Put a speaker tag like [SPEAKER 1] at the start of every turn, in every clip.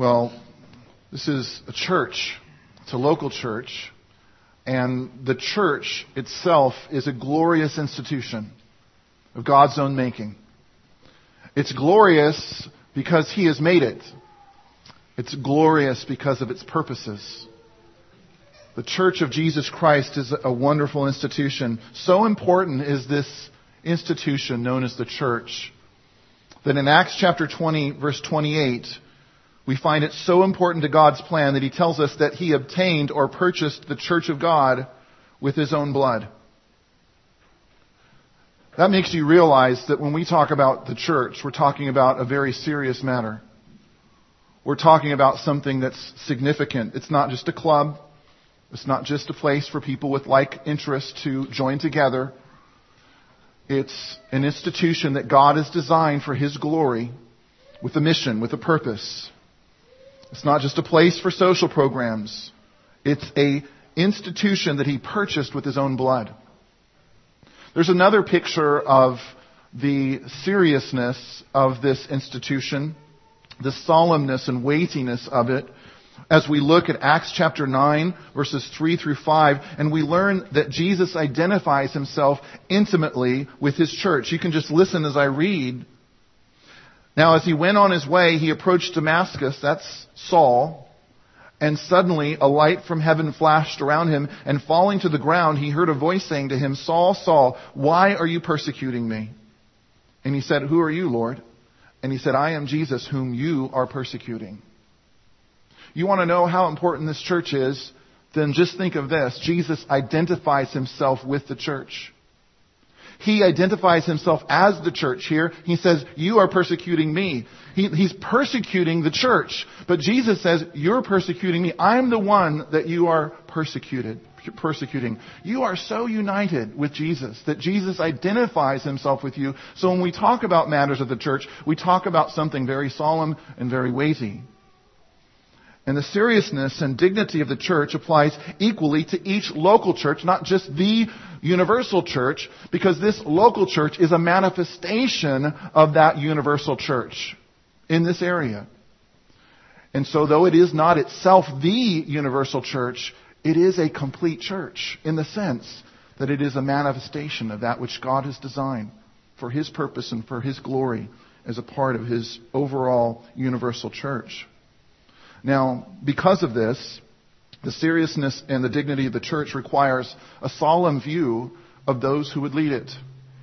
[SPEAKER 1] Well, this is a church. It's a local church. And the church itself is a glorious institution of God's own making. It's glorious because He has made it. It's glorious because of its purposes. The Church of Jesus Christ is a wonderful institution. So important is this institution known as the church that in Acts chapter 20, verse 28, we find it so important to God's plan that He tells us that He obtained or purchased the church of God with His own blood. That makes you realize that when we talk about the church, we're talking about a very serious matter. We're talking about something that's significant. It's not just a club. It's not just a place for people with like interests to join together. It's an institution that God has designed for His glory with a mission, with a purpose. It's not just a place for social programs. It's an institution that He purchased with His own blood. There's another picture of the seriousness of this institution, the solemnness and weightiness of it, as we look at Acts chapter 9, verses 3 through 5, and we learn that Jesus identifies Himself intimately with His church. You can just listen as I read. Now, as He went on His way, He approached Damascus, that's Saul, and suddenly a light from heaven flashed around Him, and falling to the ground, He heard a voice saying to Him, "Saul, Saul, why are you persecuting me?" And He said, "Who are you, Lord?" And He said, "I am Jesus, whom you are persecuting." You want to know how important this church is? Then just think of this. Jesus identifies Himself with the church. He identifies Himself as the church here. He says, "You are persecuting me." He's persecuting the church. But Jesus says, "You're persecuting me. I'm the one that you are persecuting. You are so united with Jesus that Jesus identifies Himself with you. So when we talk about matters of the church, we talk about something very solemn and very weighty. And the seriousness and dignity of the church applies equally to each local church, not just the universal church, because this local church is a manifestation of that universal church in this area. And so though it is not itself the universal church, it is a complete church in the sense that it is a manifestation of that which God has designed for His purpose and for His glory as a part of His overall universal church. Now, because of this, the seriousness and the dignity of the church requires a solemn view of those who would lead it,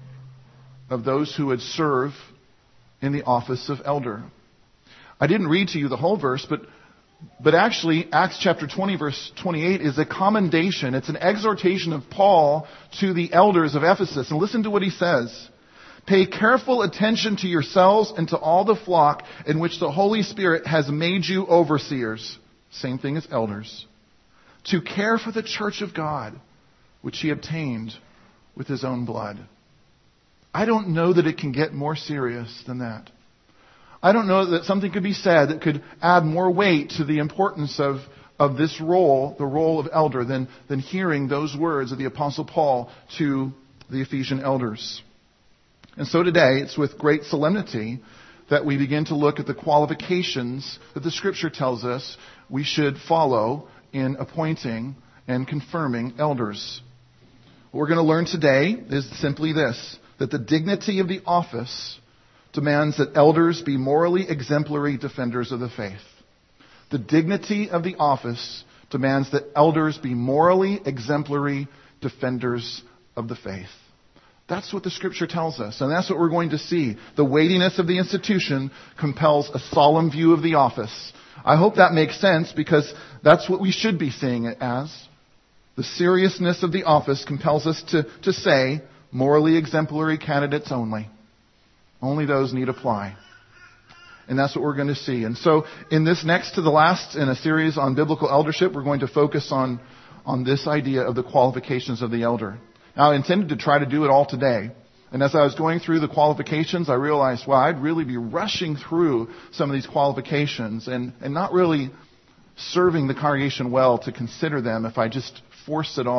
[SPEAKER 1] of those who would serve in the office of elder. I didn't read to you the whole verse, but actually Acts chapter 20 verse 28 is a commendation. It's an exhortation of Paul to the elders of Ephesus. And listen to what he says. "Pay careful attention to yourselves and to all the flock in which the Holy Spirit has made you overseers," same thing as elders, "to care for the church of God, which He obtained with His own blood." I don't know that it can get more serious than that. I don't know that something could be said that could add more weight to the importance of this role, the role of elder, than hearing those words of the Apostle Paul to the Ephesian elders. And so today, it's with great solemnity that we begin to look at the qualifications that the Scripture tells us we should follow in appointing and confirming elders. What we're going to learn today is simply this, that the dignity of the office demands that elders be morally exemplary defenders of the faith. The dignity of the office demands that elders be morally exemplary defenders of the faith. That's what the Scripture tells us, and that's what we're going to see. The weightiness of the institution compels a solemn view of the office. I hope that makes sense, because that's what we should be seeing it as. The seriousness of the office compels us to say, morally exemplary candidates only. Only those need apply. And that's what we're going to see. And so in this next to the last in a series on biblical eldership, we're going to focus on this idea of the qualifications of the elder. Now, I intended to try to do it all today. And as I was going through the qualifications, I realized, well, I'd really be rushing through some of these qualifications and not really serving the congregation well to consider them if I just force it all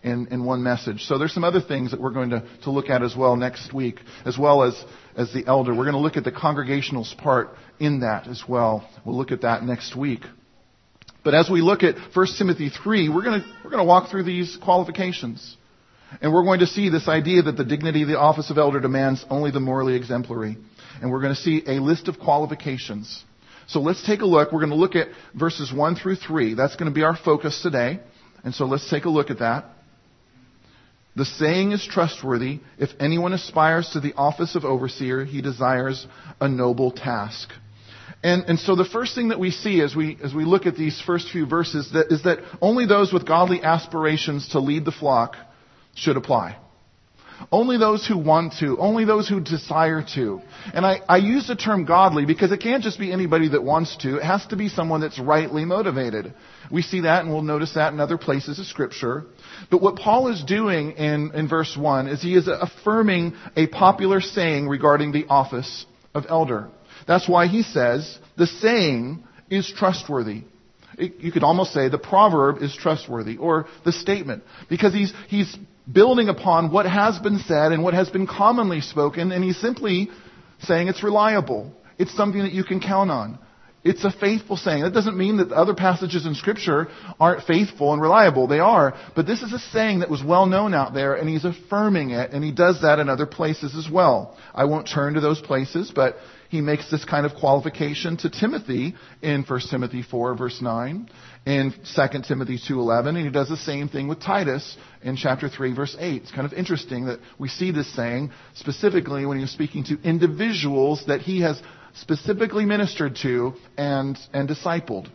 [SPEAKER 1] in one message. So there's some other things that we're going to look at as well next week, as well as the elder. We're going to look at the congregational part in that as well. We'll look at that next week. But as we look at 1 Timothy 3, we're going to walk through these qualifications. And we're going to see this idea that the dignity of the office of elder demands only the morally exemplary. And we're going to see a list of qualifications. So let's take a look. We're going to look at verses 1 through 3. That's going to be our focus today. And so let's take a look at that. The saying is trustworthy. If anyone aspires to the office of overseer, he desires a noble task. And so the first thing that we see as we look at these first few verses is that only those with godly aspirations to lead the flock should apply. Only those who want to. Only those who desire to. And I use the term godly because it can't just be anybody that wants to. It has to be someone that's rightly motivated. We see that, and we'll notice that in other places of Scripture. But what Paul is doing in verse 1 is he is affirming a popular saying regarding the office of elder. That's why he says the saying is trustworthy. You could almost say the proverb is trustworthy, or the statement, because he's building upon what has been said and what has been commonly spoken, and he's simply saying it's reliable. It's something that you can count on. It's a faithful saying. That doesn't mean that the other passages in Scripture aren't faithful and reliable. They are. But this is a saying that was well known out there, and he's affirming it, and he does that in other places as well. I won't turn to those places, but he makes this kind of qualification to Timothy in 1 Timothy 4, verse 9, in 2 Timothy 2:11, and he does the same thing with Titus in chapter 3, verse 8. It's kind of interesting that we see this saying specifically when he's speaking to individuals that he has specifically ministered to and discipled.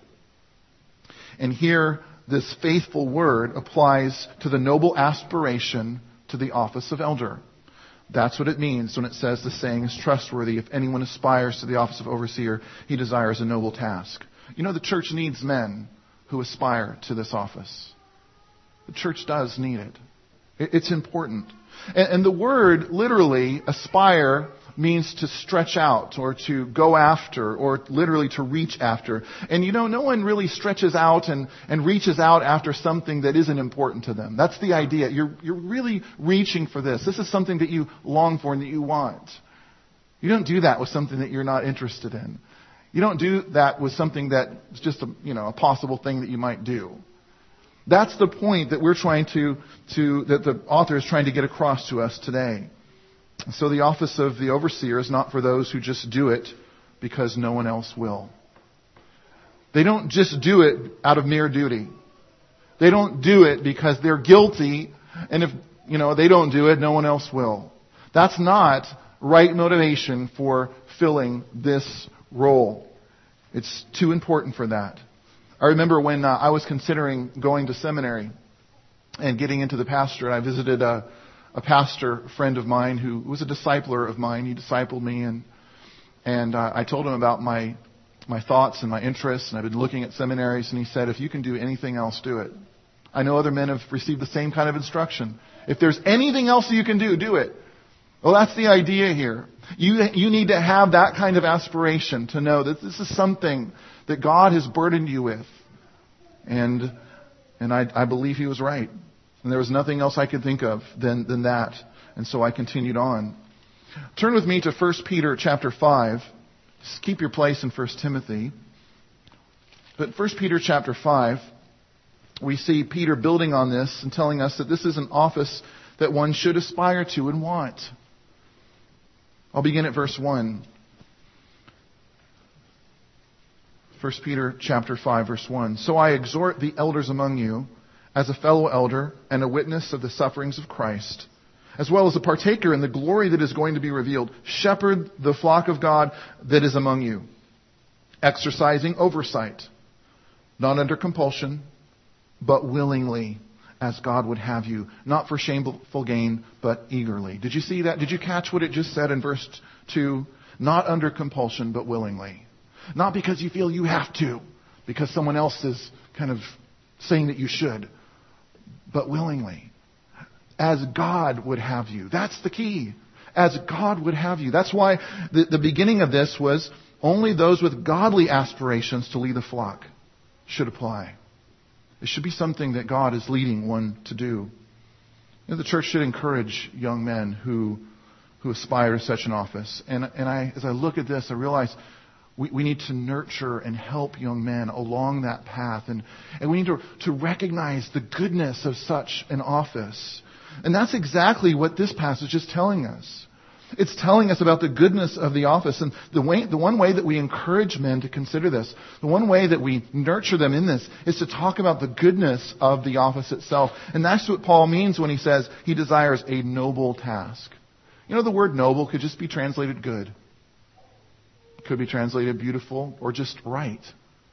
[SPEAKER 1] And here, this faithful word applies to the noble aspiration to the office of elder. That's what it means when it says the saying is trustworthy. If anyone aspires to the office of overseer, he desires a noble task. You know, the church needs men who aspire to this office. The church does need it. It's important. And the word, literally, aspire, means to stretch out or to go after or literally to reach after. And you know, no one really stretches out and reaches out after something that isn't important to them. That's the idea. You're really reaching for this. This is something that you long for and that you want. You don't do that with something that you're not interested in. You don't do that with something that's just a possible thing that you might do. That's the point that we're trying that the author is trying to get across to us today. So the office of the overseer is not for those who just do it because no one else will. They don't just do it out of mere duty. They don't do it because they're guilty, and if they don't do it, no one else will. That's not right motivation for filling this role. It's too important for that. I remember when I was considering going to seminary and getting into the pastorate, I visited a pastor friend of mine who was a discipler of mine. He discipled me, and I told him about my thoughts and my interests, and I've been looking at seminaries, and he said, if you can do anything else, do it. I know other men have received the same kind of instruction. If there's anything else that you can do it. Well, that's the idea here. You need to have that kind of aspiration to know that this is something that God has burdened you with. And I believe he was right. And there was nothing else I could think of than that. And so I continued on. Turn with me to 1 Peter chapter 5. Just keep your place in 1 Timothy. But 1 Peter chapter 5, we see Peter building on this and telling us that this is an office that one should aspire to and want. I'll begin at verse 1. 1 Peter chapter 5, verse 1. So I exhort the elders among you, as a fellow elder and a witness of the sufferings of Christ, as well as a partaker in the glory that is going to be revealed, shepherd the flock of God that is among you, exercising oversight, not under compulsion, but willingly, as God would have you, not for shameful gain, but eagerly. Did you see that? Did you catch what it just said in verse 2? Not under compulsion, but willingly. Not because you feel you have to, because someone else is kind of saying that you should, but willingly. As God would have you. That's the key. As God would have you. That's why the beginning of this was only those with godly aspirations to lead the flock should apply. It should be something that God is leading one to do. The church should encourage young men who aspire to such an office. And as I look at this, I realize we need to nurture and help young men along that path. And we need to recognize the goodness of such an office. And that's exactly what this passage is telling us. It's telling us about the goodness of the office. And the one way that we encourage men to consider this, the one way that we nurture them in this, is to talk about the goodness of the office itself. And that's what Paul means when he says he desires a noble task. The word noble could just be translated good. It could be translated beautiful or just right.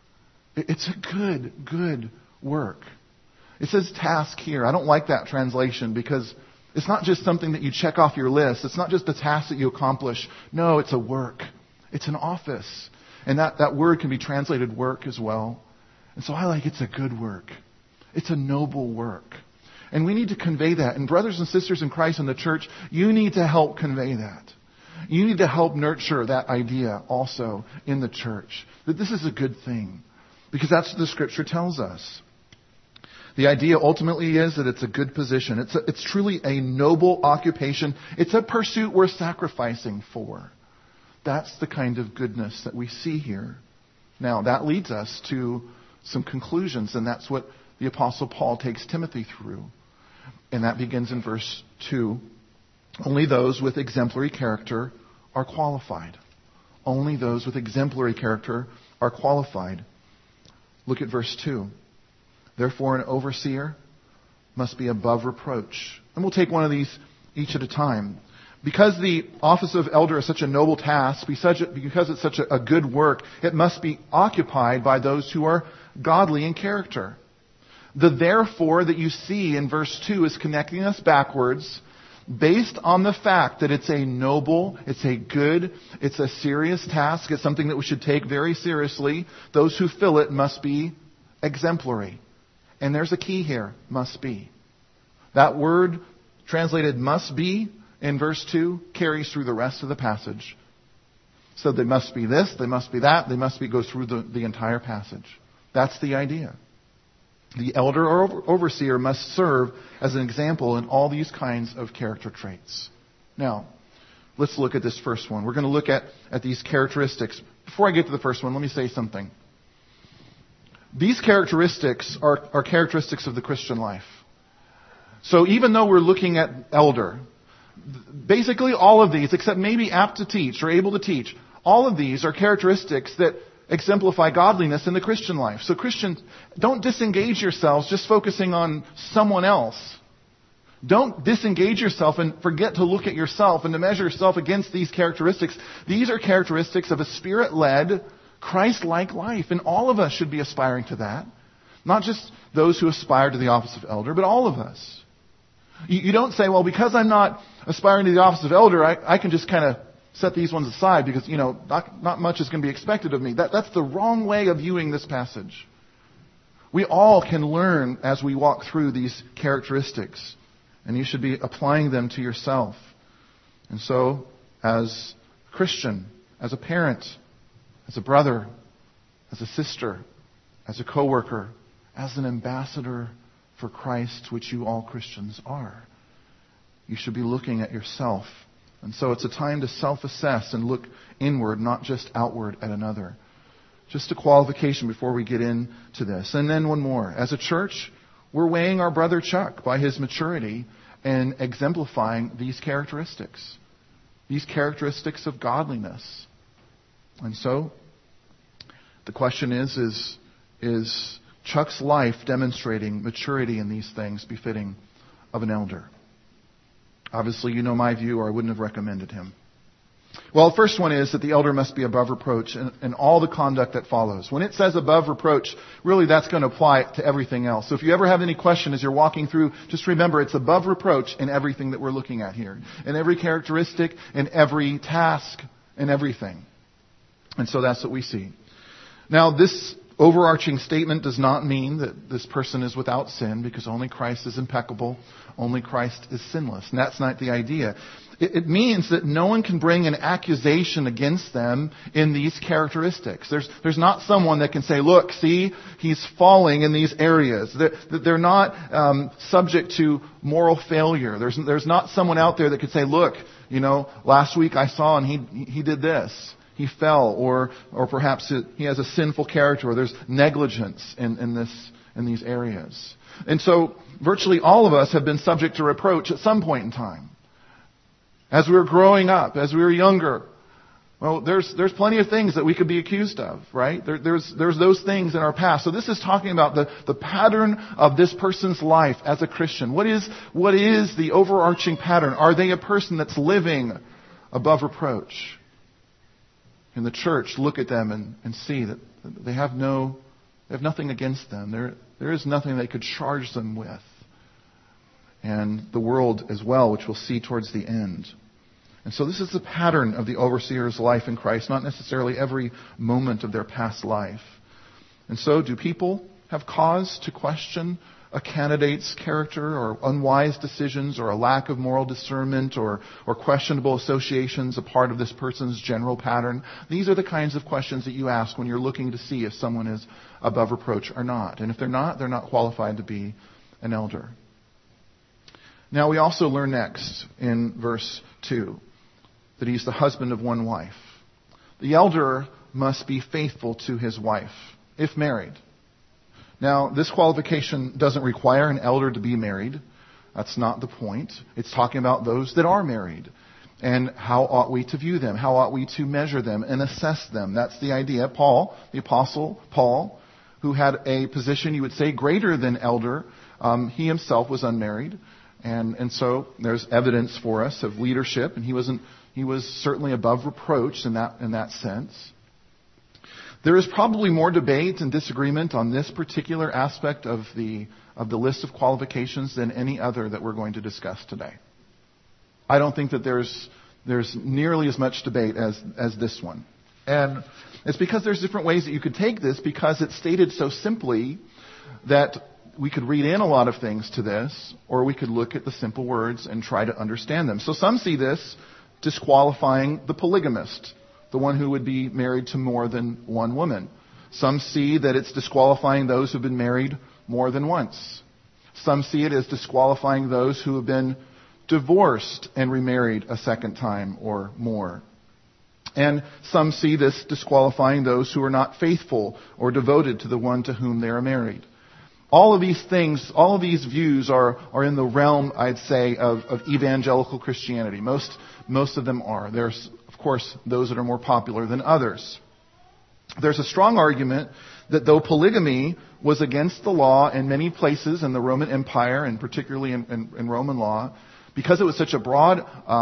[SPEAKER 1] It's a good work. It says task here. I don't like that translation because it's not just something that you check off your list. It's not just a task that you accomplish. No, it's a work. It's an office. And that word can be translated work as well. And so I like it's a good work. It's a noble work. And we need to convey that. And brothers and sisters in Christ in the church, you need to help convey that. You need to help nurture that idea also in the church. That this is a good thing. Because that's what the Scripture tells us. The idea ultimately is that it's a good position. It's truly a noble occupation. It's a pursuit worth sacrificing for. That's the kind of goodness that we see here. Now, that leads us to some conclusions, and that's what the Apostle Paul takes Timothy through. And that begins in verse 2. Only those with exemplary character are qualified. Only those with exemplary character are qualified. Look at verse 2. Therefore, an overseer must be above reproach. And we'll take one of these each at a time. Because the office of elder is such a noble task, because it's such a good work, it must be occupied by those who are godly in character. The therefore that you see in verse 2 is connecting us backwards based on the fact that it's a noble, it's a good, it's a serious task, it's something that we should take very seriously. Those who fill it must be exemplary. And there's a key here, must be. That word translated must be in verse 2 carries through the rest of the passage. So they must be this, they must be that, they must be, goes through the entire passage. That's the idea. The elder or overseer must serve as an example in all these kinds of character traits. Now, let's look at this first one. We're going to look at these characteristics. Before I get to the first one, let me say something. These characteristics are characteristics of the Christian life. So even though we're looking at elder, basically all of these, except maybe apt to teach or able to teach, all of these are characteristics that exemplify godliness in the Christian life. So Christians, don't disengage yourselves just focusing on someone else. Don't disengage yourself and forget to look at yourself and to measure yourself against these characteristics. These are characteristics of a Spirit-led, Christ-like life. And all of us should be aspiring to that. Not just those who aspire to the office of elder, but all of us. You don't say, well, because I'm not aspiring to the office of elder, I can just kind of set these ones aside because, not much is going to be expected of me. That's the wrong way of viewing this passage. We all can learn as we walk through these characteristics. And you should be applying them to yourself. And so, as a Christian, as a parent, as a brother, as a sister, as a coworker, as an ambassador for Christ, which you all Christians are, you should be looking at yourself. And so it's a time to self-assess and look inward, not just outward at another. Just a qualification before we get into this. And then one more. As a church, we're weighing our brother Chuck by his maturity and exemplifying these characteristics of godliness. And so, the question is Chuck's life demonstrating maturity in these things befitting of an elder? Obviously, you know my view, or I wouldn't have recommended him. Well, the first one is that the elder must be above reproach in all the conduct that follows. When it says above reproach, really that's going to apply to everything else. So if you ever have any question as you're walking through, just remember it's above reproach in everything that we're looking at here. In every characteristic, in every task, in everything. And so that's what we see. Now, this overarching statement does not mean that this person is without sin, because only Christ is impeccable, only Christ is sinless. And that's not the idea. It means that no one can bring an accusation against them in these characteristics. There's not someone that can say, look, see, he's falling in these areas. They're not subject to moral failure. There's not someone out there that could say, look, last week I saw and he did this. He fell, or perhaps he has a sinful character, or there's negligence in these areas. And so virtually all of us have been subject to reproach at some point in time. As we were growing up, as we were younger, well, there's plenty of things that we could be accused of, right? There's those things in our past. So this is talking about the pattern of this person's life as a Christian. What is the overarching pattern? Are they a person that's living above reproach? In the church, look at them and see that they have nothing against them. There is nothing they could charge them with. And the world as well, which we'll see towards the end. And so this is the pattern of the overseer's life in Christ, not necessarily every moment of their past life. And so do people have cause to question a candidate's character, or unwise decisions, or a lack of moral discernment, or questionable associations a part of this person's general pattern? These are the kinds of questions that you ask when you're looking to see if someone is above reproach or not. And if they're not qualified to be an elder. Now we also learn next in verse 2 that he's the husband of one wife. The elder must be faithful to his wife, if married. Now, this qualification doesn't require an elder to be married. That's not the point. It's talking about those that are married. And how ought we to view them? How ought we to measure them and assess them? That's the idea. Paul, the Apostle Paul, who had a position, you would say, greater than elder, he himself was unmarried. And so there's evidence for us of leadership, and he was certainly above reproach in that sense. There is probably more debate and disagreement on this particular aspect of the list of qualifications than any other that we're going to discuss today. I don't think that there's nearly as much debate as this one. And it's because there's different ways that you could take this, because it's stated so simply that we could read in a lot of things to this, or we could look at the simple words and try to understand them. So some see this disqualifying the polygamist, the one who would be married to more than one woman. Some see that it's disqualifying those who've been married more than once. Some see it as disqualifying those who have been divorced and remarried a second time or more. And some see this disqualifying those who are not faithful or devoted to the one to whom they are married. All of these things, all of these views are in the realm, I'd say, of evangelical Christianity. Most of them are. There's, of course, those that are more popular than others. There's a strong argument that though polygamy was against the law in many places in the Roman Empire, and particularly in Roman law, because it was such a broad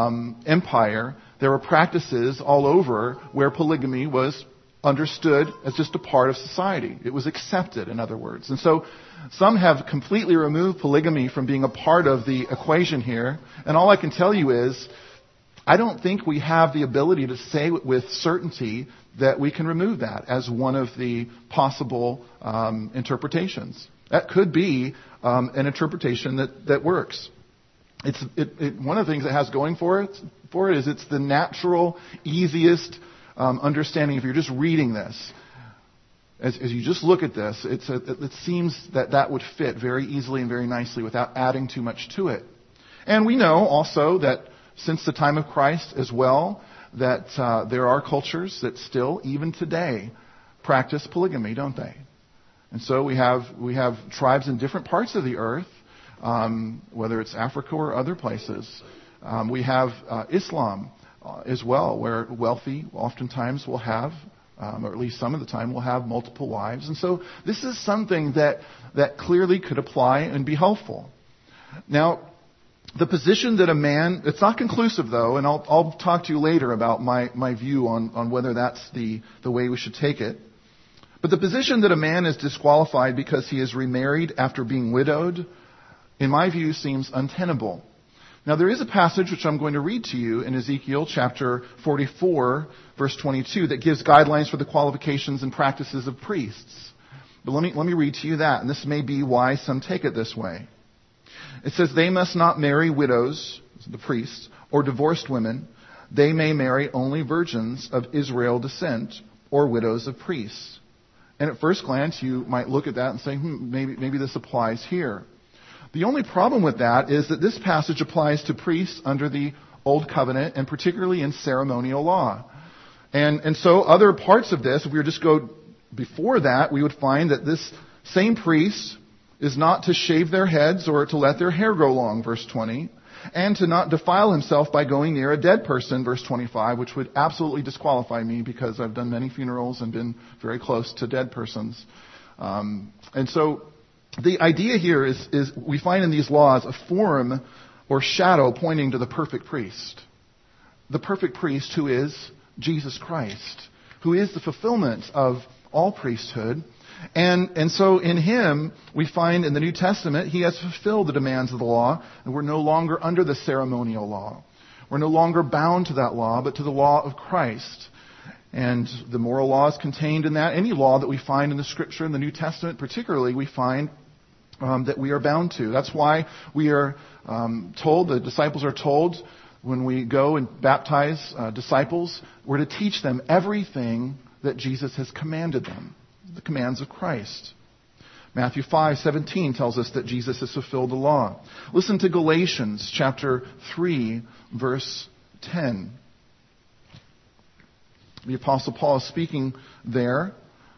[SPEAKER 1] empire, there were practices all over where polygamy was understood as just a part of society. It was accepted, in other words. And so some have completely removed polygamy from being a part of the equation here. And all I can tell you is, I don't think we have the ability to say with certainty that we can remove that as one of the possible interpretations. That could be an interpretation that works. One of the things it has going for it is it's the natural, easiest understanding. If you're just reading this, as you just look at this, it seems that would fit very easily and very nicely without adding too much to it. And we know also that since the time of Christ as well, that there are cultures that still, even today, practice polygamy, don't they? And so we have tribes in different parts of the earth, whether it's Africa or other places. We have Islam as well, where wealthy oftentimes will have, or at least some of the time, will have multiple wives. And so this is something that clearly could apply and be helpful. Now, the position that a man, it's not conclusive though, and I'll talk to you later about my view on whether that's the way we should take it. But the position that a man is disqualified because he is remarried after being widowed, in my view, seems untenable. Now, there is a passage which I'm going to read to you in Ezekiel chapter 44, verse 22, that gives guidelines for the qualifications and practices of priests. But let me read to you that, and this may be why some take it this way. It says, they must not marry widows, the priests, or divorced women. They may marry only virgins of Israel descent or widows of priests. And at first glance, you might look at that and say, maybe this applies here. The only problem with that is that this passage applies to priests under the Old Covenant, and particularly in ceremonial law. And so other parts of this, if we were just go before that, we would find that this same priest is not to shave their heads or to let their hair grow long, verse 20, and to not defile himself by going near a dead person, verse 25, which would absolutely disqualify me because I've done many funerals and been very close to dead persons. And so the idea here is we find in these laws a form or shadow pointing to the perfect priest. The perfect priest who is Jesus Christ, who is the fulfillment of all priesthood. And so in him, we find in the New Testament, he has fulfilled the demands of the law, and we're no longer under the ceremonial law. We're no longer bound to that law, but to the law of Christ. And the moral laws contained in that, any law that we find in the Scripture, in the New Testament particularly, we find that we are bound to. That's why we are told, the disciples are told, when we go and baptize disciples, we're to teach them everything that Jesus has commanded them, the commands of Christ. Matthew 5:17 tells us that Jesus has fulfilled the law. Listen to Galatians chapter 3, verse 10. The Apostle Paul is speaking there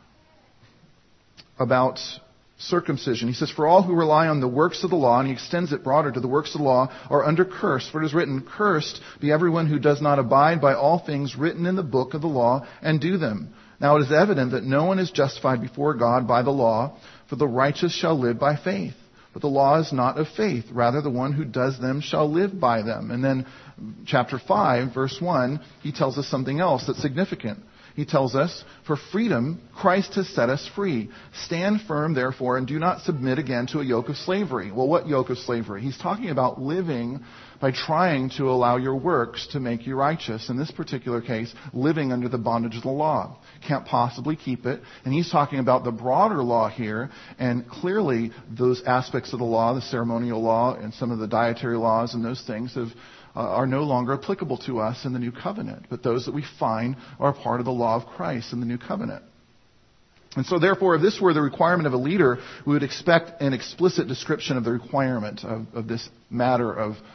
[SPEAKER 1] about circumcision. He says, for all who rely on the works of the law, and he extends it broader to the works of the law, are under curse. For it is written, cursed be everyone who does not abide by all things written in the book of the law and do them. Now it is evident that no one is justified before God by the law, for the righteous shall live by faith. But the law is not of faith. Rather, the one who does them shall live by them. And then chapter 5, verse 1, he tells us something else that's significant. He tells us, for freedom, Christ has set us free. Stand firm, therefore, and do not submit again to a yoke of slavery. Well, what yoke of slavery? He's talking about living by trying to allow your works to make you righteous. In this particular case, living under the bondage of the law. Can't possibly keep it. And he's talking about the broader law here. And clearly, those aspects of the law, the ceremonial law, and some of the dietary laws and those things are no longer applicable to us in the New Covenant. But those that we find are part of the law of Christ in the New Covenant. And so therefore, if this were the requirement of a leader, we would expect an explicit description of the requirement of this matter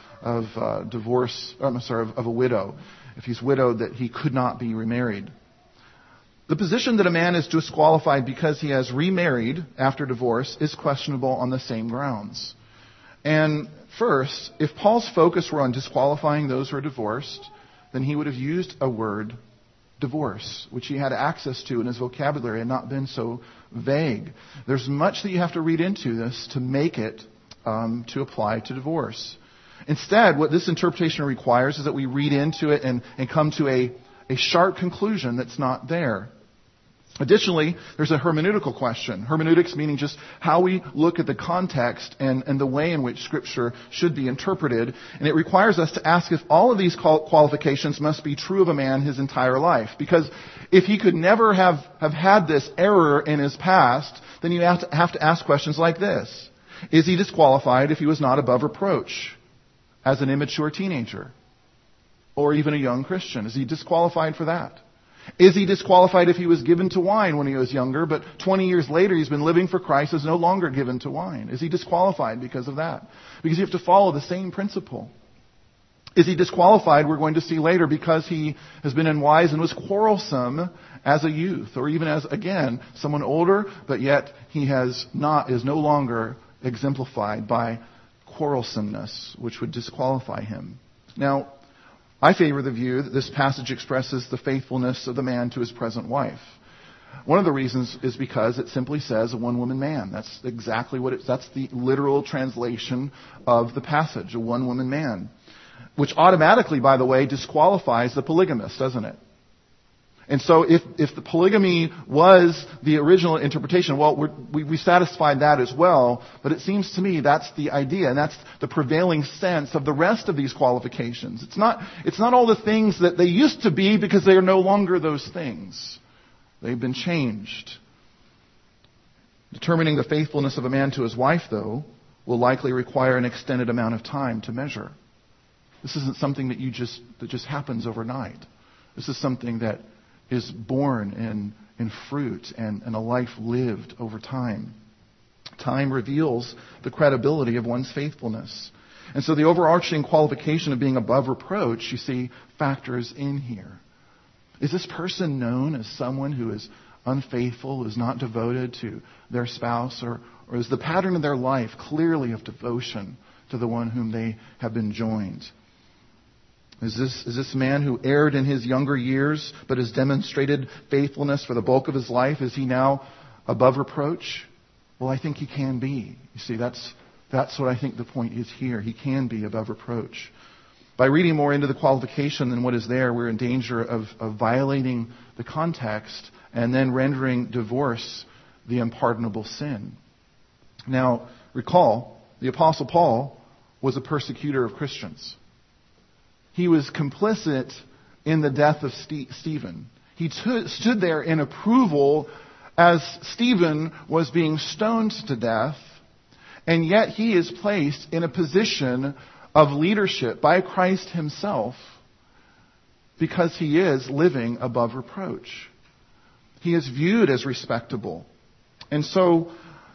[SPEAKER 1] of divorce, of a widow. If he's widowed, that he could not be remarried. The position that a man is disqualified because he has remarried after divorce is questionable on the same grounds. And first, if Paul's focus were on disqualifying those who are divorced, then he would have used a word, divorce, which he had access to in his vocabulary and not been so vague. There's much that you have to read into this to make it to apply to divorce. Instead, what this interpretation requires is that we read into it and come to a sharp conclusion that's not there. Additionally, there's a hermeneutical question. Hermeneutics meaning just how we look at the context and the way in which Scripture should be interpreted. And it requires us to ask if all of these qualifications must be true of a man his entire life. Because if he could never have had this error in his past, then you have to ask questions like this. Is he disqualified if he was not above reproach as an immature teenager? Or even a young Christian? Is he disqualified for that? Is he disqualified if he was given to wine when he was younger, but 20 years later he's been living for Christ, is no longer given to wine? Is he disqualified because of that? Because you have to follow the same principle. Is he disqualified, we're going to see later, because he has been unwise and was quarrelsome as a youth, or even as, again, someone older, but yet he is no longer exemplified by quarrelsomeness, which would disqualify him. Now, I favor the view that this passage expresses the faithfulness of the man to his present wife. One of the reasons is because it simply says a one-woman man. That's exactly that's the literal translation of the passage, a one-woman man. Which automatically, by the way, disqualifies the polygamist, doesn't it? And so if the polygamy was the original interpretation, well, we satisfied that as well. But it seems to me that's the idea, and that's the prevailing sense of the rest of these qualifications. It's not all the things that they used to be, because they are no longer those things. They've been changed. Determining the faithfulness of a man to his wife, though, will likely require an extended amount of time to measure. This isn't something that just happens overnight. This is something that is born in fruit and a life lived over time. Time reveals the credibility of one's faithfulness. And so the overarching qualification of being above reproach, you see, factors in here. Is this person known as someone who is unfaithful, is not devoted to their spouse, or is the pattern of their life clearly of devotion to the one whom they have been joined? Is this man who erred in his younger years but has demonstrated faithfulness for the bulk of his life, is he now above reproach? Well, I think he can be. You see, that's what I think the point is here. He can be above reproach. By reading more into the qualification than what is there, we're in danger of violating the context and then rendering divorce the unpardonable sin. Now, recall, the Apostle Paul was a persecutor of Christians. He was complicit in the death of Stephen. He stood there in approval as Stephen was being stoned to death, and yet he is placed in a position of leadership by Christ himself because he is living above reproach. He is viewed as respectable. And so,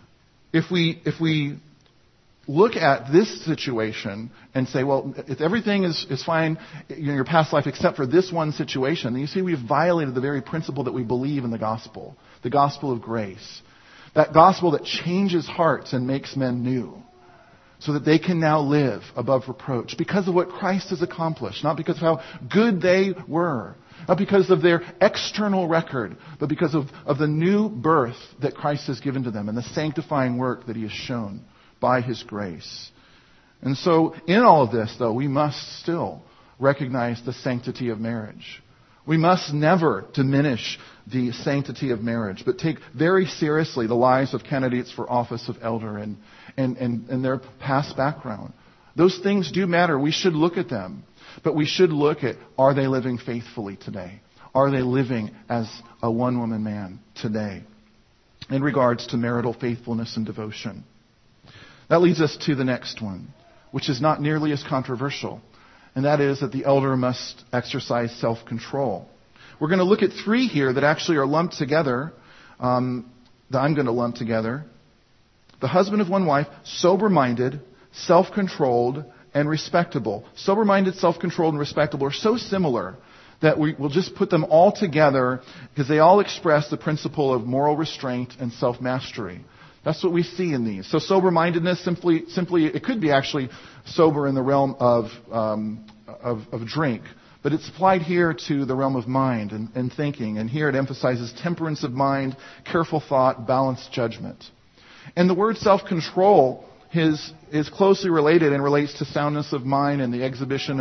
[SPEAKER 1] if we look at this situation and say, well, if everything is fine in your past life except for this one situation, then you see we've violated the very principle that we believe in the gospel of grace. That gospel that changes hearts and makes men new, so that they can now live above reproach because of what Christ has accomplished, not because of how good they were, not because of their external record, but because of the new birth that Christ has given to them and the sanctifying work that he has shown by his grace. And so, in all of this, though, we must still recognize the sanctity of marriage. We must never diminish the sanctity of marriage, but take very seriously the lives of candidates for office of elder and their past background. Those things do matter. We should look at them. But we should look at, are they living faithfully today? Are they living as a one-woman man today in regards to marital faithfulness and devotion? That leads us to the next one, which is not nearly as controversial, and that is that the elder must exercise self-control. We're going to look at three here that actually are lumped together, that I'm going to lump together. The husband of one wife, sober-minded, self-controlled, and respectable. Sober-minded, self-controlled, and respectable are so similar that we'll just put them all together because they all express the principle of moral restraint and self-mastery. That's what we see in these. So sober-mindedness simply it could be actually sober in the realm of drink, but it's applied here to the realm of mind and thinking. And here it emphasizes temperance of mind, careful thought, balanced judgment. And the word self-control is closely related and relates to soundness of mind and the exhibition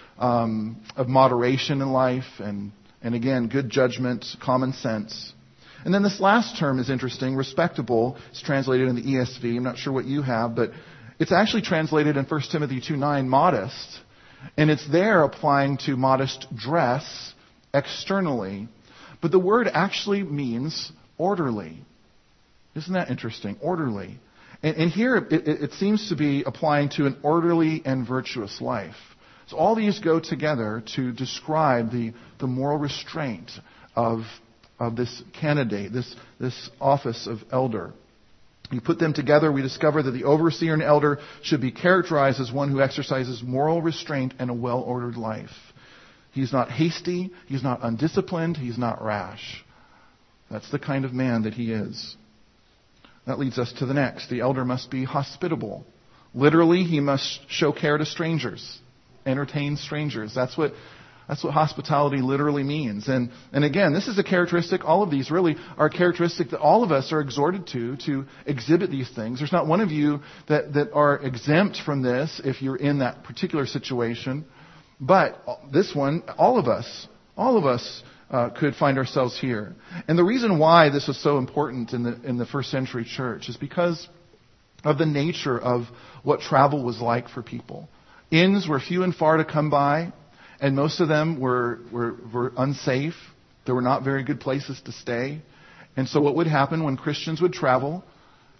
[SPEAKER 1] of moderation in life and again, good judgment, common sense. And then this last term is interesting. Respectable is translated in the ESV. I'm not sure what you have, but it's actually translated in 1 Timothy 2:9, modest. And it's there applying to modest dress externally. But the word actually means orderly. Isn't that interesting? Orderly. And here it seems to be applying to an orderly and virtuous life. So all these go together to describe the moral restraint of this candidate, this office of elder. You put them together, we discover that the overseer and elder should be characterized as one who exercises moral restraint and a well-ordered life. He's not hasty, he's not undisciplined, he's not rash. That's the kind of man that he is. That leads us to the next. The elder must be hospitable. Literally, he must show care to strangers, entertain strangers. That's what hospitality literally means. And again, this is a characteristic, all of these really are a characteristic that all of us are exhorted to exhibit these things. There's not one of you that are exempt from this if you're in that particular situation. But this one, all of us could find ourselves here. And the reason why this was so important in the first century church is because of the nature of what travel was like for people. Inns were few and far to come by, and most of them were unsafe. There were not very good places to stay. And so what would happen when Christians would travel,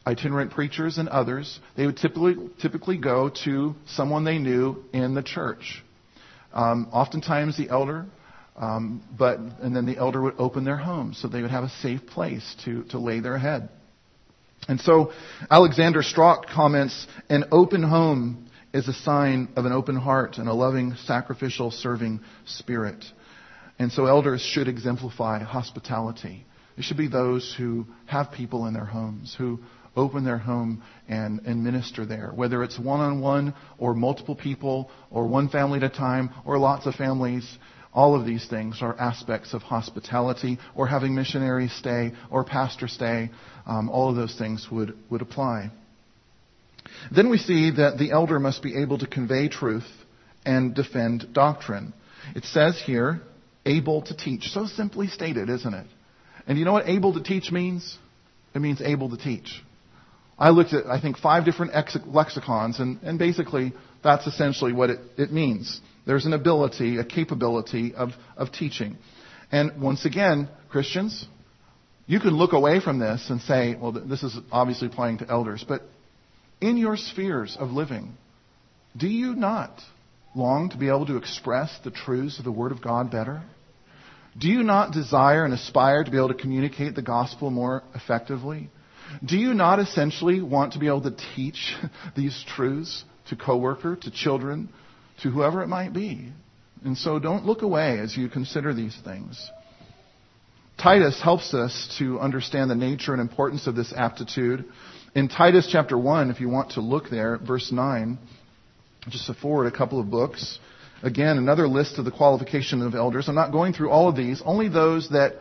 [SPEAKER 1] itinerant preachers and others, they would typically go to someone they knew in the church. Oftentimes the elder, and then the elder would open their home so they would have a safe place to lay their head. And so Alexander Strauch comments, an open home is a sign of an open heart and a loving, sacrificial, serving spirit. And so elders should exemplify hospitality. It should be those who have people in their homes, who open their home and minister there, whether it's one-on-one or multiple people or one family at a time or lots of families. All of these things are aspects of hospitality, or having missionaries stay or pastor stay. All of those things would apply. Then we see that the elder must be able to convey truth and defend doctrine. It says here, able to teach. So simply stated, isn't it? And you know what able to teach means? It means able to teach. I looked at, I think, 5 different lexicons, and basically that's essentially what it means. There's an ability, a capability of teaching. And once again, Christians, you can look away from this and say, well, this is obviously applying to elders, but in your spheres of living, do you not long to be able to express the truths of the Word of God better? Do you not desire and aspire to be able to communicate the gospel more effectively? Do you not essentially want to be able to teach these truths to coworker, to children, to whoever it might be? And so don't look away as you consider these things. Titus helps us to understand the nature and importance of this aptitude. In Titus chapter 1, if you want to look there, verse 9, just to forward a couple of books. Again, another list of the qualification of elders. I'm not going through all of these, only those that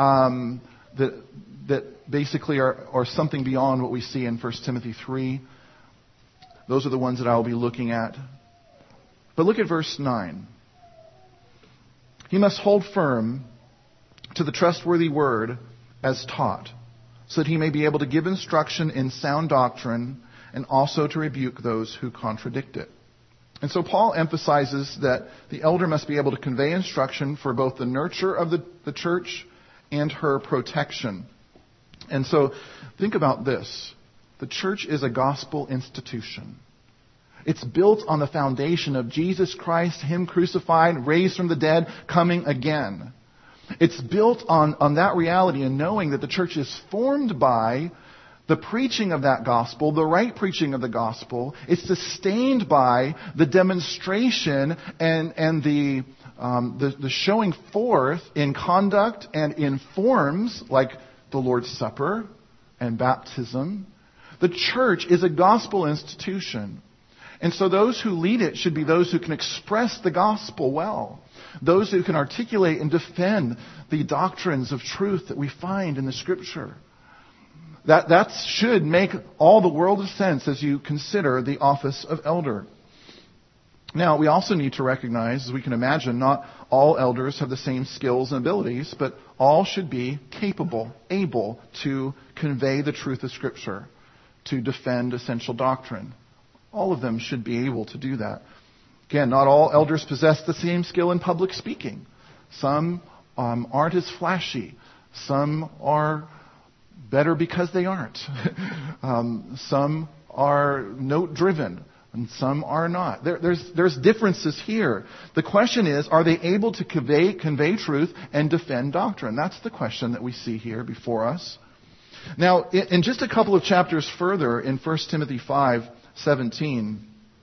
[SPEAKER 1] basically are something beyond what we see in 1 Timothy 3. Those are the ones that I will be looking at. But look at verse 9. He must hold firm to the trustworthy word as taught, so that he may be able to give instruction in sound doctrine and also to rebuke those who contradict it. And so Paul emphasizes that the elder must be able to convey instruction for both the nurture of the church and her protection. And so think about this. The church is a gospel institution. It's built on the foundation of Jesus Christ, Him crucified, raised from the dead, coming again. It's built on that reality and knowing that the church is formed by the preaching of that gospel, the right preaching of the gospel. It's sustained by the demonstration and the showing forth in conduct and in forms like the Lord's Supper and baptism. The church is a gospel institution. And so those who lead it should be those who can express the gospel well. Those who can articulate and defend the doctrines of truth that we find in the Scripture. That should make all the world of sense as you consider the office of elder. Now, we also need to recognize, as we can imagine, not all elders have the same skills and abilities, but all should be capable, able to convey the truth of Scripture, to defend essential doctrine. All of them should be able to do that. Again, not all elders possess the same skill in public speaking. Some aren't as flashy. Some are better because they aren't. Some are note-driven, and some are not. There's differences here. The question is, are they able to convey truth and defend doctrine? That's the question that we see here before us. Now, in just a couple of chapters further, in 1 Timothy 5:17,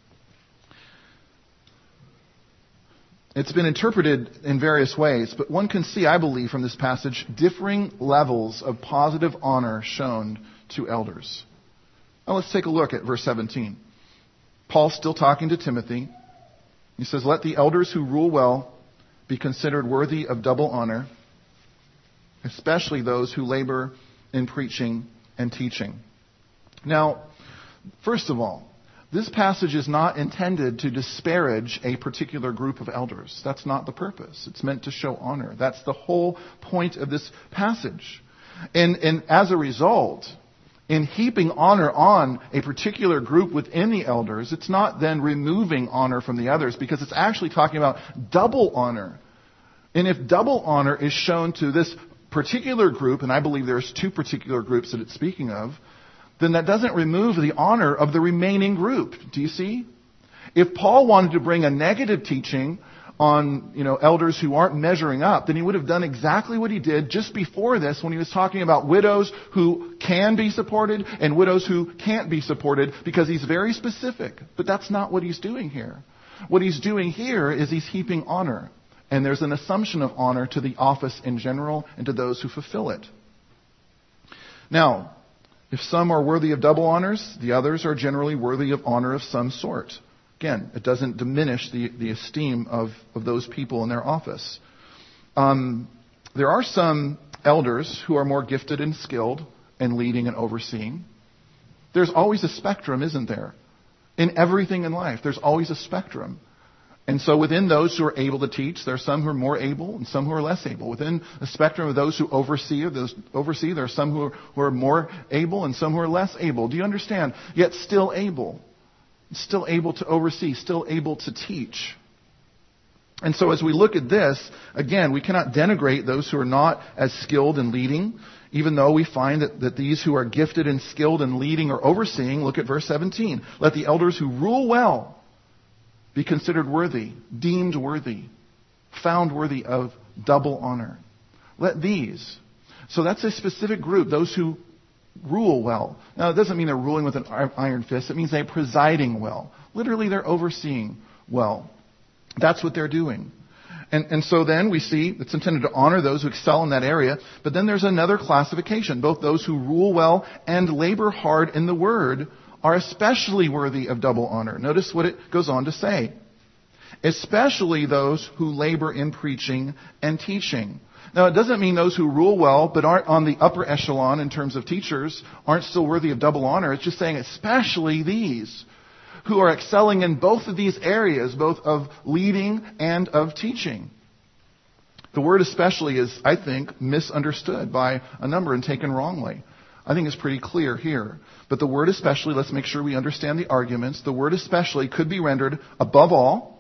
[SPEAKER 1] it's been interpreted in various ways, but one can see, I believe, from this passage, differing levels of positive honor shown to elders. Now let's take a look at verse 17. Paul's still talking to Timothy. He says, "Let the elders who rule well be considered worthy of double honor, especially those who labor in preaching and teaching." Now, first of all, this passage is not intended to disparage a particular group of elders. That's not the purpose. It's meant to show honor. That's the whole point of this passage. And as a result, in heaping honor on a particular group within the elders, it's not then removing honor from the others, because it's actually talking about double honor. And if double honor is shown to this particular group, and I believe there's 2 particular groups that it's speaking of, then that doesn't remove the honor of the remaining group. Do you see? If Paul wanted to bring a negative teaching on, elders who aren't measuring up, then he would have done exactly what he did just before this when he was talking about widows who can be supported and widows who can't be supported, because he's very specific. But that's not what he's doing here. What he's doing here is he's heaping honor. And there's an assumption of honor to the office in general and to those who fulfill it. Now, if some are worthy of double honors, the others are generally worthy of honor of some sort. Again, it doesn't diminish the esteem of those people in their office. There are some elders who are more gifted and skilled in leading and overseeing. There's always a spectrum, isn't there? In everything in life, there's always a spectrum. And so within those who are able to teach, there are some who are more able and some who are less able. Within the spectrum of those who oversee, there are some who are more able and some who are less able. Do you understand? Yet still able. Still able to oversee, still able to teach. And so as we look at this, again, we cannot denigrate those who are not as skilled in leading, even though we find that these who are gifted and skilled in leading or overseeing, look at verse 17. Let the elders who rule well be considered worthy, deemed worthy, found worthy of double honor. Let these. So that's a specific group, those who rule well. Now, it doesn't mean they're ruling with an iron fist. It means they're presiding well. Literally, they're overseeing well. That's what they're doing. And so then we see it's intended to honor those who excel in that area. But then there's another classification. Both those who rule well and labor hard in the word are especially worthy of double honor. Notice what it goes on to say. Especially those who labor in preaching and teaching. Now, it doesn't mean those who rule well but aren't on the upper echelon in terms of teachers aren't still worthy of double honor. It's just saying especially these who are excelling in both of these areas, both of leading and of teaching. The word especially is, I think, misunderstood by a number and taken wrongly. I think it's pretty clear here. But the word especially, let's make sure we understand the arguments. The word especially could be rendered above all,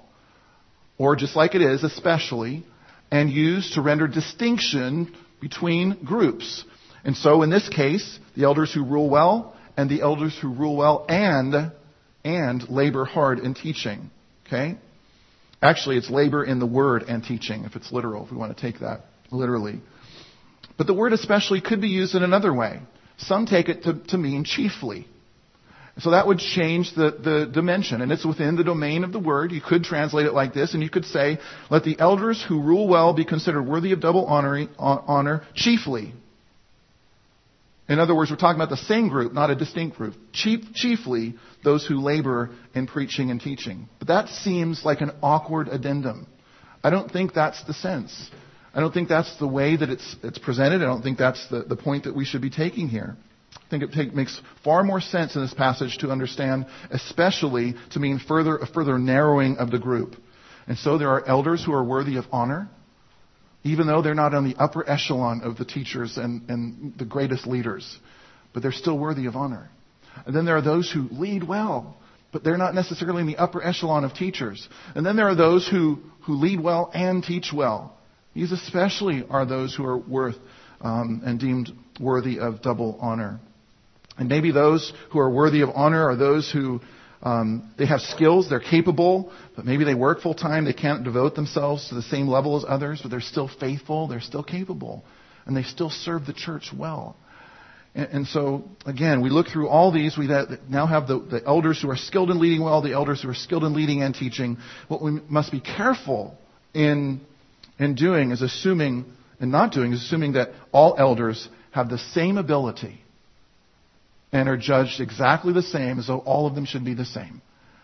[SPEAKER 1] or just like it is, especially, and used to render distinction between groups. And so in this case, the elders who rule well and the elders who rule well and labor hard in teaching. Okay? Actually, it's labor in the word and teaching, if it's literal, if we want to take that literally. But the word especially could be used in another way. Some take it to mean chiefly. So that would change the dimension. And it's within the domain of the word. You could translate it like this, and you could say, let the elders who rule well be considered worthy of double honor chiefly. In other words, we're talking about the same group, not a distinct group. Chiefly those who labor in preaching and teaching. But that seems like an awkward addendum. I don't think that's the sense. I don't think that's the way that it's presented. I don't think that's the point that we should be taking here. I think it makes far more sense in this passage to understand, especially to mean a further narrowing of the group. And so there are elders who are worthy of honor, even though they're not on the upper echelon of the teachers and the greatest leaders. But they're still worthy of honor. And then there are those who lead well, but they're not necessarily in the upper echelon of teachers. And then there are those who lead well and teach well. These especially are those who are worth and deemed worthy of double honor. And maybe those who are worthy of honor are those who they have skills, they're capable, but maybe they work full time, they can't devote themselves to the same level as others, but they're still faithful, they're still capable, and they still serve the church well. And so, again, we look through all these. We now have the elders who are skilled in leading well, the elders who are skilled in leading and teaching. What we must be careful in doing is assuming that all elders have the same ability and are judged exactly the same, as though all of them should be the same.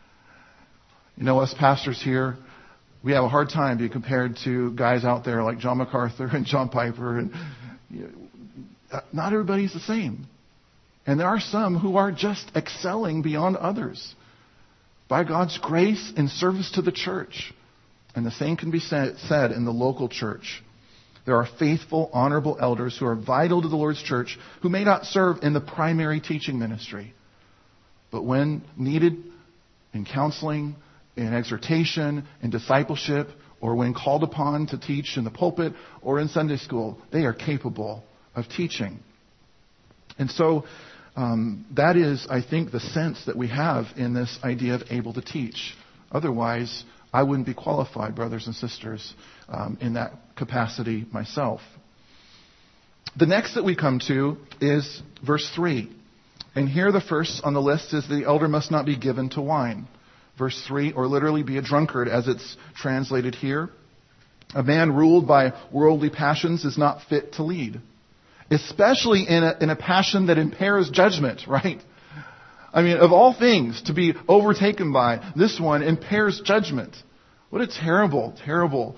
[SPEAKER 1] You know, us pastors here, we have a hard time being compared to guys out there like John MacArthur and John Piper. And not everybody's the same. And there are some who are just excelling beyond others by God's grace in service to the church. And the same can be said in the local church. There are faithful, honorable elders who are vital to the Lord's church who may not serve in the primary teaching ministry. But when needed in counseling, in exhortation, in discipleship, or when called upon to teach in the pulpit or in Sunday school, they are capable of teaching. And so That is, I think, the sense that we have in this idea of able to teach. Otherwise, I wouldn't be qualified, brothers and sisters, in that capacity myself. The next that we come to is verse 3. And here the first on the list is the elder must not be given to wine. Verse 3, or literally be a drunkard as it's translated here. A man ruled by worldly passions is not fit to lead. Especially in a passion that impairs judgment, right? I mean, of all things to be overtaken by, this one impairs judgment. What a terrible, terrible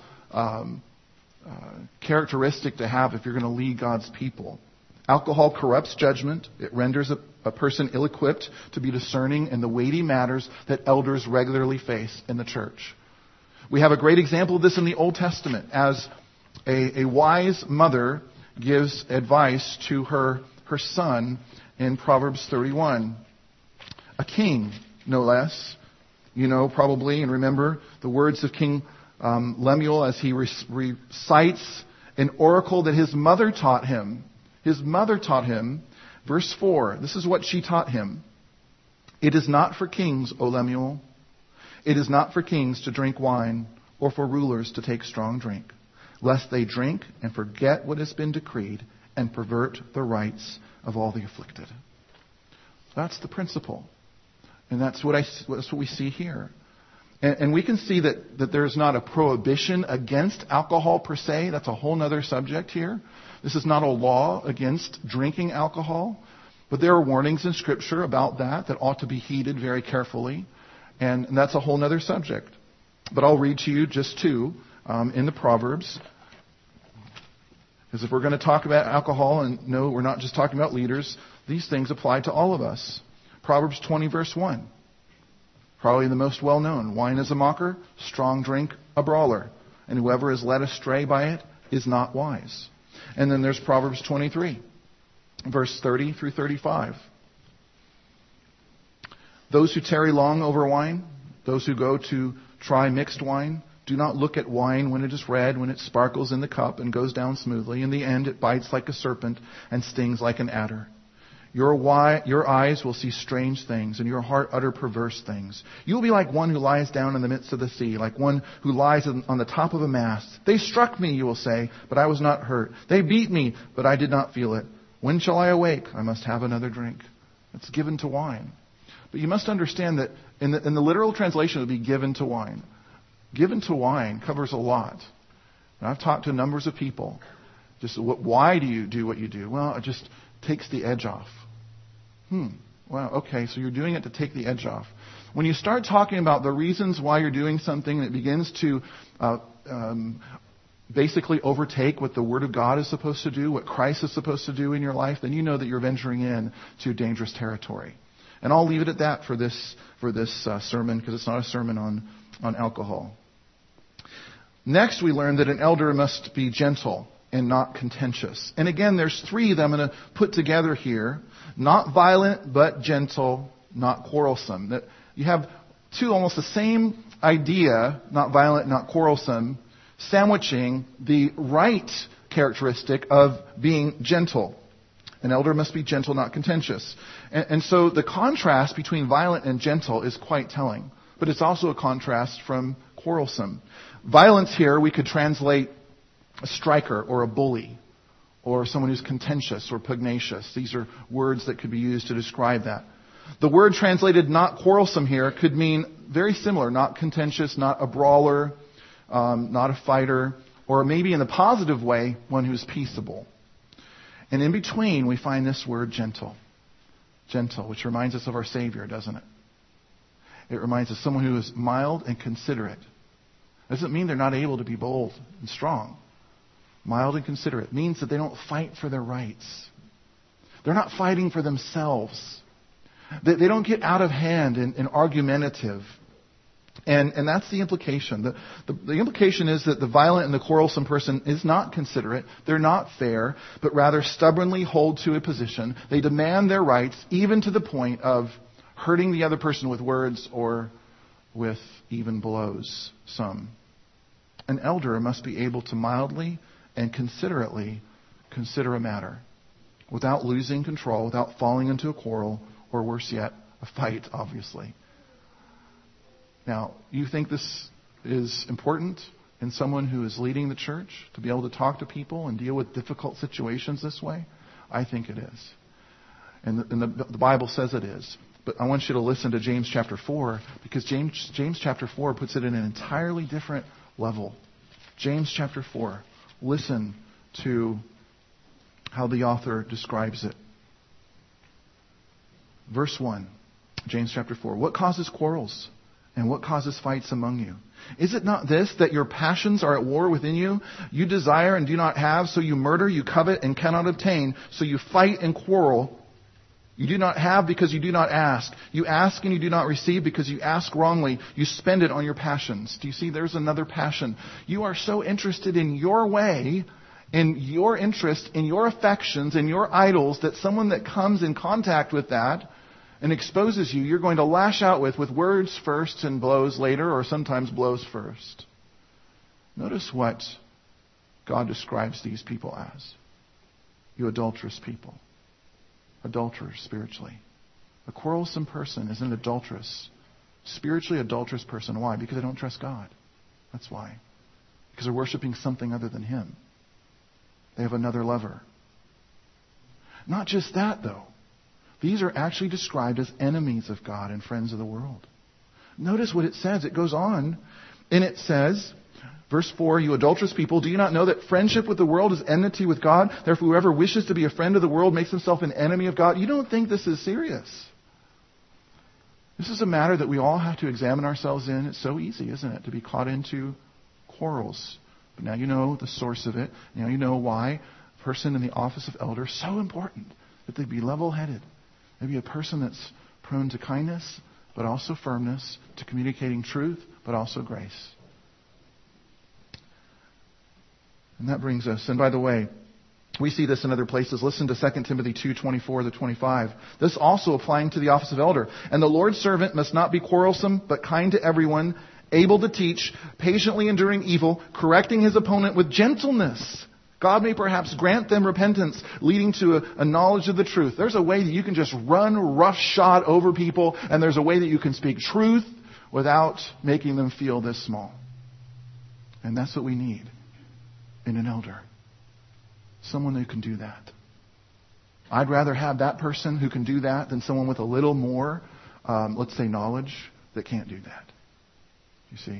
[SPEAKER 1] characteristic to have if you're going to lead God's people. Alcohol corrupts judgment. It renders a person ill-equipped to be discerning in the weighty matters that elders regularly face in the church. We have a great example of this in the Old Testament as a wise mother gives advice to her son in Proverbs 31. A king, no less. You know probably and remember the words of King Lemuel as he recites an oracle that his mother taught him. His mother taught him, verse 4, this is what she taught him. It is not for kings, O Lemuel. It is not for kings to drink wine or for rulers to take strong drink, lest they drink and forget what has been decreed and pervert the rights of all the afflicted. That's the principle. And that's what we see here. And we can see that there's not a prohibition against alcohol per se. That's a whole other subject here. This is not a law against drinking alcohol. But there are warnings in Scripture about that ought to be heeded very carefully. And that's a whole other subject. But I'll read to you just two in the Proverbs. Because if we're going to talk about alcohol, and no, we're not just talking about leaders, these things apply to all of us. Proverbs 20, verse 1. Probably the most well-known. Wine is a mocker, strong drink a brawler. And whoever is led astray by it is not wise. And then there's Proverbs 23, verse 30 through 35. Those who tarry long over wine, those who go to try mixed wine, do not look at wine when it is red, when it sparkles in the cup and goes down smoothly. In the end, it bites like a serpent and stings like an adder. Your eyes will see strange things, and your heart utter perverse things. You will be like one who lies down in the midst of the sea, like one who lies on the top of a mast. They struck me, you will say, but I was not hurt. They beat me, but I did not feel it. When shall I awake? I must have another drink. It's given to wine. But you must understand that in the literal translation, it would be given to wine. Given to wine covers a lot. And I've talked to numbers of people. Why do you do what you do? Well, it just takes the edge off. Wow, okay, so you're doing it to take the edge off. When you start talking about the reasons why you're doing something that begins to basically overtake what the Word of God is supposed to do, what Christ is supposed to do in your life, then you know that you're venturing into dangerous territory. And I'll leave it at that for this sermon, because it's not a sermon on alcohol. Next, we learn that an elder must be gentle and not contentious. And again, there's three that I'm going to put together here. Not violent, but gentle, not quarrelsome. That you have two almost the same idea, not violent, not quarrelsome, sandwiching the right characteristic of being gentle. An elder must be gentle, not contentious. And so the contrast between violent and gentle is quite telling. But it's also a contrast from quarrelsome. Violence here we could translate a striker or a bully, or someone who's contentious or pugnacious. These are words that could be used to describe that. The word translated not quarrelsome here could mean very similar, not contentious, not a brawler, not a fighter, or maybe in the positive way, one who's peaceable. And in between, we find this word gentle. Gentle, which reminds us of our Savior, doesn't it? It reminds us of someone who is mild and considerate. Doesn't mean they're not able to be bold and strong. Mild and considerate means that they don't fight for their rights. They're not fighting for themselves. They don't get out of hand and argumentative. And that's the implication. The implication is that the violent and the quarrelsome person is not considerate. They're not fair, but rather stubbornly hold to a position. They demand their rights, even to the point of hurting the other person with words or with even blows, some. An elder must be able to mildly and considerately consider a matter. without losing control, without falling into a quarrel, or worse yet, a fight, obviously. Now, you think this is important in someone who is leading the church, to be able to talk to people and deal with difficult situations this way? I think it is. And the Bible says it is. But I want you to listen to James chapter 4, because James chapter 4 puts it in an entirely different level. James chapter 4. Listen to how the author describes it. Verse 1, James chapter 4. What causes quarrels? And what causes fights among you? Is it not this, that your passions are at war within you? You desire and do not have, so you murder, you covet and cannot obtain, so you fight and quarrel. You do not have because you do not ask. You ask and you do not receive because you ask wrongly. You spend it on your passions. Do you see? There's another passion. You are so interested in your way, in your interest, in your affections, in your idols, that someone that comes in contact with that and exposes you, you're going to lash out with words first and blows later, or sometimes blows first. Notice what God describes these people as. You adulterous people. Adulterers spiritually. A quarrelsome person is an adulteress. Spiritually adulterous person. Why? Because they don't trust God. That's why. Because they're worshiping something other than Him. They have another lover. Not just that, though. These are actually described as enemies of God and friends of the world. Notice what it says. It goes on, and it says, verse 4, you adulterous people, do you not know that friendship with the world is enmity with God? Therefore, whoever wishes to be a friend of the world makes himself an enemy of God. You don't think this is serious. This is a matter that we all have to examine ourselves in. It's so easy, isn't it, to be caught into quarrels. But now you know the source of it. Now you know why a person in the office of elder is so important, that they be level-headed. They be a person that's prone to kindness, but also firmness, to communicating truth, but also grace. And that brings us, and by the way, we see this in other places. Listen to 2 Timothy 2:24-25. This also applying to the office of elder. And the Lord's servant must not be quarrelsome, but kind to everyone, able to teach, patiently enduring evil, correcting his opponent with gentleness. God may perhaps grant them repentance, leading to a knowledge of the truth. There's a way that you can just run roughshod over people, and there's a way that you can speak truth without making them feel this small. And that's what we need in an elder. Someone who can do that. I'd rather have that person who can do that than someone with a little more, let's say, knowledge that can't do that. You see?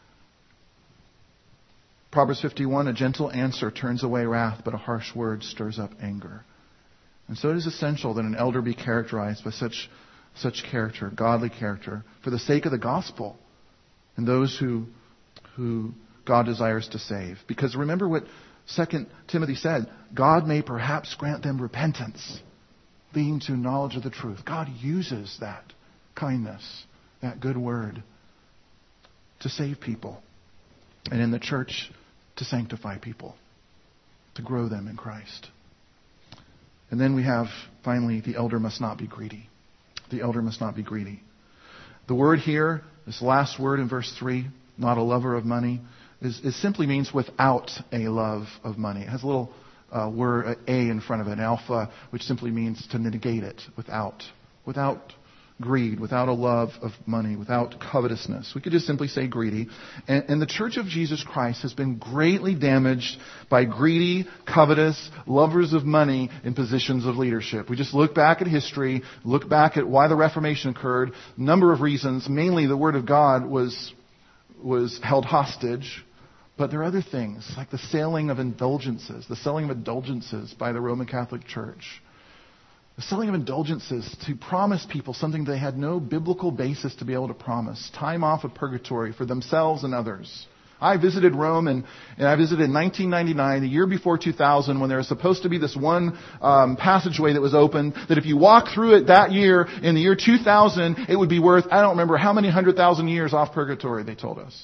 [SPEAKER 1] Proverbs 51, a gentle answer turns away wrath, but a harsh word stirs up anger. And so it is essential that an elder be characterized by such character, godly character, for the sake of the gospel and those who God desires to save. Because remember what 2 Timothy said, God may perhaps grant them repentance, leading to knowledge of the truth. God uses that kindness, that good word, to save people. And in the church, to sanctify people, to grow them in Christ. And then we have, finally, the elder must not be greedy. The elder must not be greedy. The word here, this last word in verse 3, not a lover of money, is simply means without a love of money. It has a little word, A in front of it, an alpha, which simply means to negate it, without greed, without a love of money, without covetousness. We could just simply say greedy. And the Church of Jesus Christ has been greatly damaged by greedy, covetous, lovers of money in positions of leadership. We just look back at history, look back at why the Reformation occurred, a number of reasons. Mainly the Word of God was held hostage. But there are other things, like the selling of indulgences by the Roman Catholic Church. The selling of indulgences to promise people something they had no biblical basis to be able to promise. Time off of purgatory for themselves and others. I visited Rome, and I visited in 1999, the year before 2000, when there was supposed to be this one passageway that was open, that if you walk through it that year, in the year 2000, it would be worth, I don't remember how many 100,000 years off purgatory, they told us.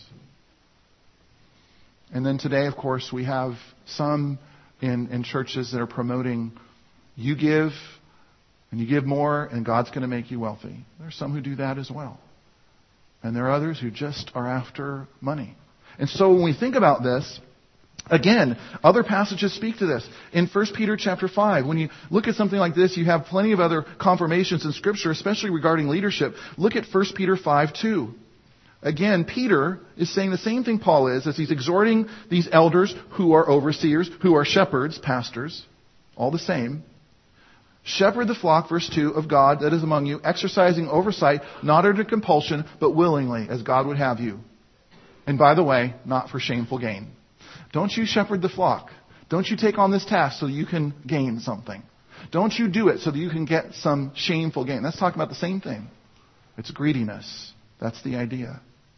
[SPEAKER 1] And then today, of course, we have some in churches that are promoting, you give, and you give more, and God's going to make you wealthy. There are some who do that as well. And there are others who just are after money. And so when we think about this, Again, other passages speak to this. In 1 Peter chapter 5, when you look at something like this, you have plenty of other confirmations in Scripture, especially regarding leadership. Look at 1 Peter 5:2. Again, Peter is saying the same thing Paul is as he's exhorting these elders who are overseers, who are shepherds, pastors, all the same. Shepherd the flock, verse 2, of God that is among you, exercising oversight, not under compulsion, but willingly, as God would have you. And by the way, not for shameful gain. Don't you shepherd the flock. Don't you take on this task so you can gain something. Don't you do it so that you can get some shameful gain. That's talking about the same thing. It's greediness. That's the idea.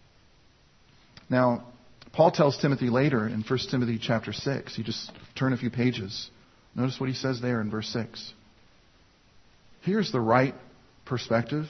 [SPEAKER 1] Now, Paul tells Timothy later in 1 Timothy chapter 6. You just turn a few pages. Notice what he says there in verse 6. Here's the right perspective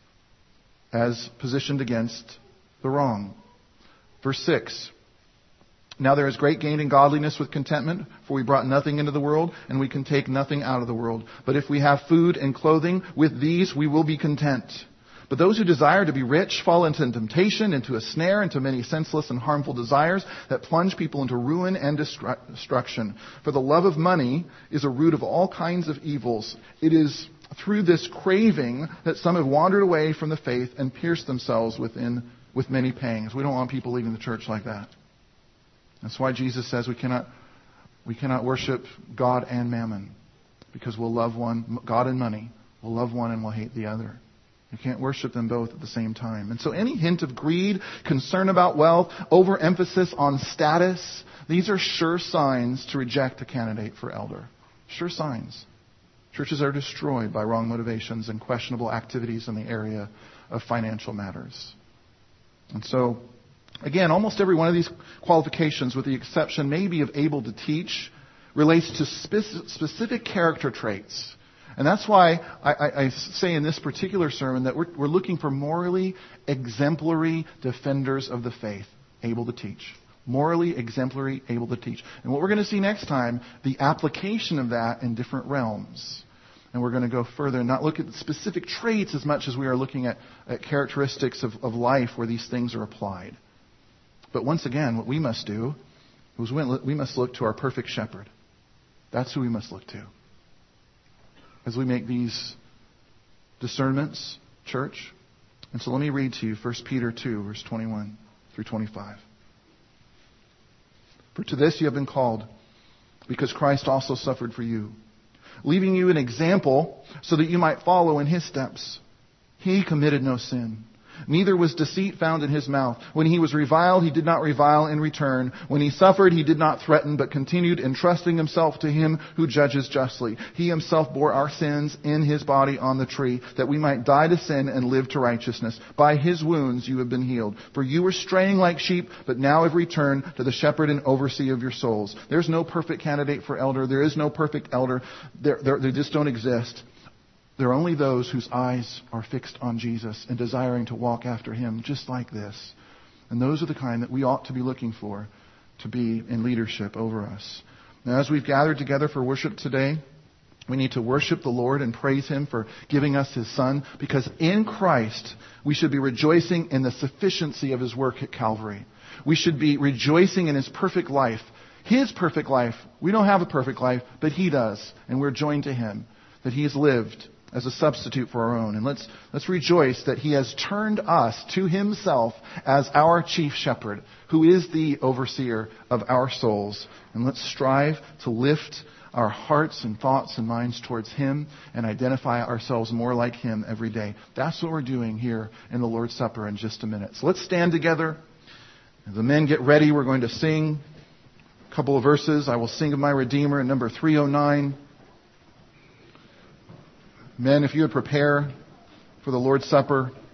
[SPEAKER 1] as positioned against the wrong. Verse 6. Now there is great gain in godliness with contentment, for we brought nothing into the world, and we can take nothing out of the world. But if we have food and clothing, with these we will be content. But those who desire to be rich fall into temptation, into a snare, into many senseless and harmful desires that plunge people into ruin and destruction. For the love of money is a root of all kinds of evils. It is through this craving that some have wandered away from the faith and pierced themselves with many pangs. We don't want people leaving the church like that. That's why Jesus says we cannot worship God and mammon, because we'll love one, God and money. We'll love one and we'll hate the other. You can't worship them both at the same time. And so any hint of greed, concern about wealth, overemphasis on status, these are sure signs to reject a candidate for elder. Sure signs. Churches are destroyed by wrong motivations and questionable activities in the area of financial matters. And so, again, almost every one of these qualifications, with the exception maybe of able to teach, relates to specific character traits. And that's why I say in this particular sermon that we're looking for morally exemplary defenders of the faith, able to teach. Morally exemplary, able to teach. And what we're going to see next time, the application of that in different realms. And we're going to go further and not look at specific traits as much as we are looking at characteristics of life where these things are applied. But once again, what we must do is we must look to our perfect shepherd. That's who we must look to. As we make these discernments, church. And so let me read to you 1 Peter 2, verse 21 through 25. For to this you have been called, because Christ also suffered for you, leaving you an example so that you might follow in his steps. He committed no sin. Neither was deceit found in his mouth. When he was reviled, he did not revile in return. When he suffered, he did not threaten, but continued entrusting himself to him who judges justly. He himself bore our sins in his body on the tree, that we might die to sin and live to righteousness. By his wounds you have been healed. For you were straying like sheep, but now have returned to the shepherd and overseer of your souls. There's no perfect candidate for elder. There is no perfect elder. They just don't exist. There are only those whose eyes are fixed on Jesus and desiring to walk after him just like this. And those are the kind that we ought to be looking for to be in leadership over us. Now, as we've gathered together for worship today, we need to worship the Lord and praise him for giving us his Son, because in Christ we should be rejoicing in the sufficiency of his work at Calvary. We should be rejoicing in his perfect life. His perfect life. We don't have a perfect life, but he does. And we're joined to him, that he has lived as a substitute for our own. And let's rejoice that he has turned us to himself as our chief shepherd, who is the overseer of our souls. And let's strive to lift our hearts and thoughts and minds towards him and identify ourselves more like him every day. That's what we're doing here in the Lord's Supper in just a minute. So let's stand together. As the men get ready, we're going to sing a couple of verses. I will sing of my Redeemer in number 309. Men, if you would prepare for the Lord's Supper.